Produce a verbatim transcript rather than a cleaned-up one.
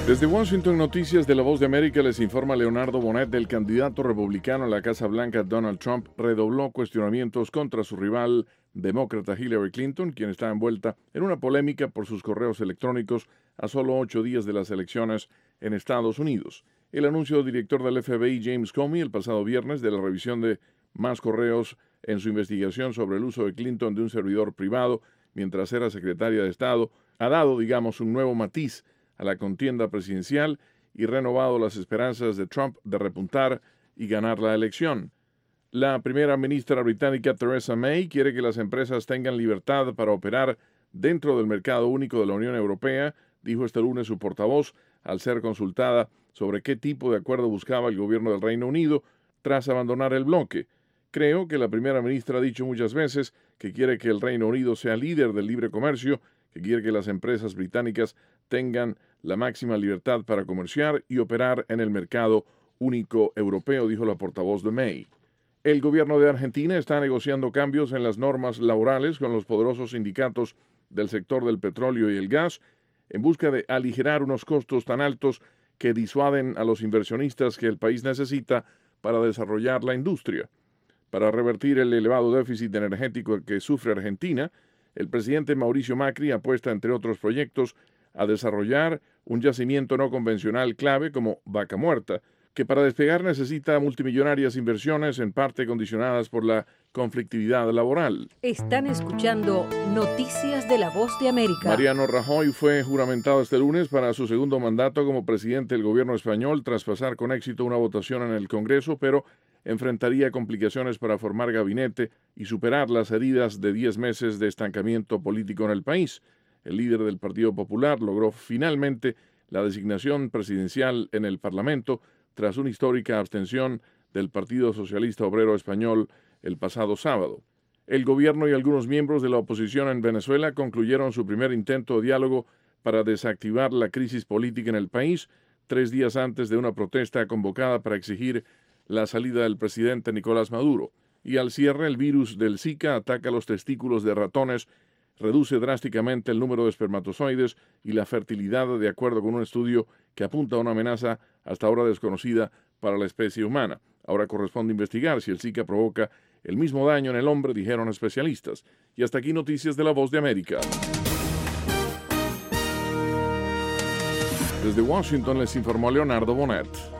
Desde Washington, Noticias de La Voz de América, les informa Leonardo Bonet. El candidato republicano a la Casa Blanca, Donald Trump, redobló cuestionamientos contra su rival demócrata Hillary Clinton, quien está envuelta en una polémica por sus correos electrónicos a solo ocho días de las elecciones en Estados Unidos. El anuncio del director del F B I, James Comey, el pasado viernes de la revisión de más correos en su investigación sobre el uso de Clinton de un servidor privado mientras era secretaria de Estado, ha dado, digamos, un nuevo matiz a la contienda presidencial y renovado las esperanzas de Trump de repuntar y ganar la elección. La primera ministra británica Theresa May quiere que las empresas tengan libertad para operar dentro del mercado único de la Unión Europea, dijo este lunes su portavoz al ser consultada sobre qué tipo de acuerdo buscaba el gobierno del Reino Unido tras abandonar el bloque. Creo que la primera ministra ha dicho muchas veces que quiere que el Reino Unido sea líder del libre comercio, que quiere que las empresas británicas tengan la máxima libertad para comerciar y operar en el mercado único europeo, dijo la portavoz de May. El gobierno de Argentina está negociando cambios en las normas laborales con los poderosos sindicatos del sector del petróleo y el gas en busca de aligerar unos costos tan altos que disuaden a los inversionistas que el país necesita para desarrollar la industria. Para revertir el elevado déficit energético que sufre Argentina, el presidente Mauricio Macri apuesta, entre otros proyectos, a desarrollar un yacimiento no convencional clave como Vaca Muerta, que para despegar necesita multimillonarias inversiones, en parte condicionadas por la conflictividad laboral. Están escuchando Noticias de La Voz de América. Mariano Rajoy fue juramentado este lunes para su segundo mandato como presidente del gobierno español tras pasar con éxito una votación en el Congreso, pero enfrentaría complicaciones para formar gabinete y superar las heridas de diez meses de estancamiento político en el país. El líder del Partido Popular logró finalmente la designación presidencial en el Parlamento tras una histórica abstención del Partido Socialista Obrero Español el pasado sábado. El gobierno y algunos miembros de la oposición en Venezuela concluyeron su primer intento de diálogo para desactivar la crisis política en el país, tres días antes de una protesta convocada para exigir la salida del presidente Nicolás Maduro. Y al cierre, el virus del Zika ataca los testículos de ratones, reduce drásticamente el número de espermatozoides y la fertilidad, de acuerdo con un estudio que apunta a una amenaza hasta ahora desconocida para la especie humana. Ahora corresponde investigar si el Zika provoca el mismo daño en el hombre, dijeron especialistas. Y hasta aquí Noticias de La Voz de América. Desde Washington les informó Leonardo Bonet.